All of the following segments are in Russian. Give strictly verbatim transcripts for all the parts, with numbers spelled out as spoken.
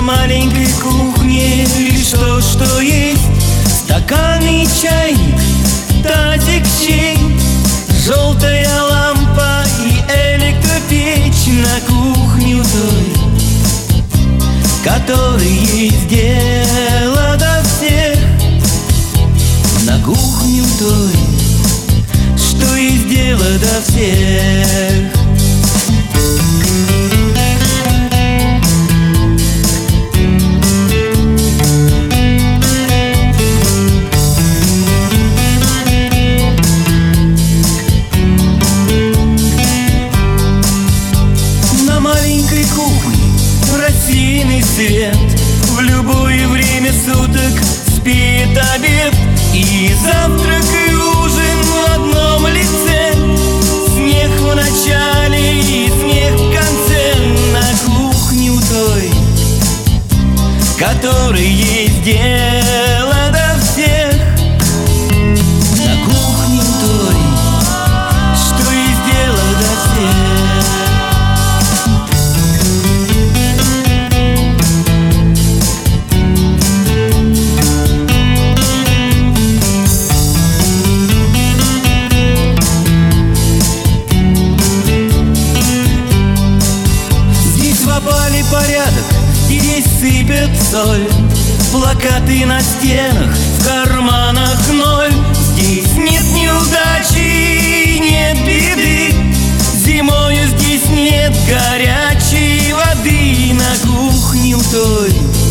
маленькой кухне лишь то, что есть: стаканный чайник, тазик чей, желтая лампа и электропечь. На кухню той, которой есть дело до всех. На кухню той, что есть дело до всех. Рассеянный свет, в любое время суток спит обед, и завтрак и ужин в одном лице. Снег в начале и снег в конце. На кухню той, которой есть дело до всех. На кухню той, что есть дело до всех. Порядок, здесь сыпят соль, плакаты на стенах, в карманах ноль. Здесь нет неудачи, нет беды, зимою здесь нет горячей воды. На кухню той,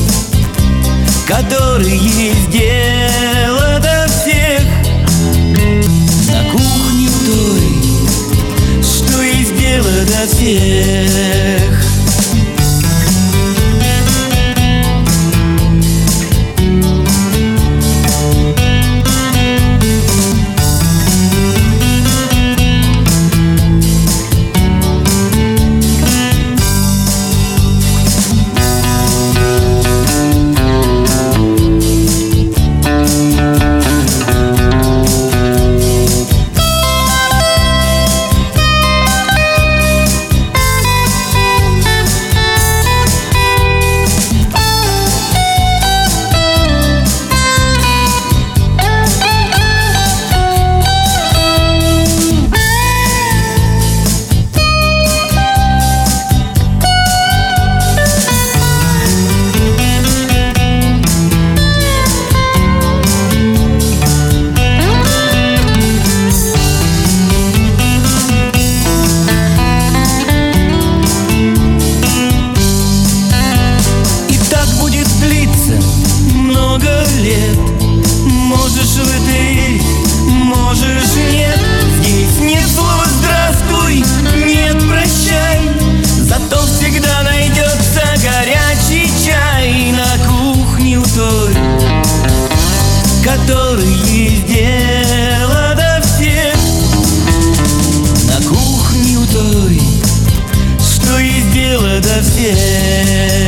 которой есть дело до всех. На кухню той, что есть дело до всех. Можешь в это верить, можешь нет. Здесь нет слова «здравствуй», нет «прощай», зато всегда найдется горячий чай. На кухню той, которой есть дело до всех. На кухню той, что есть дело до всех.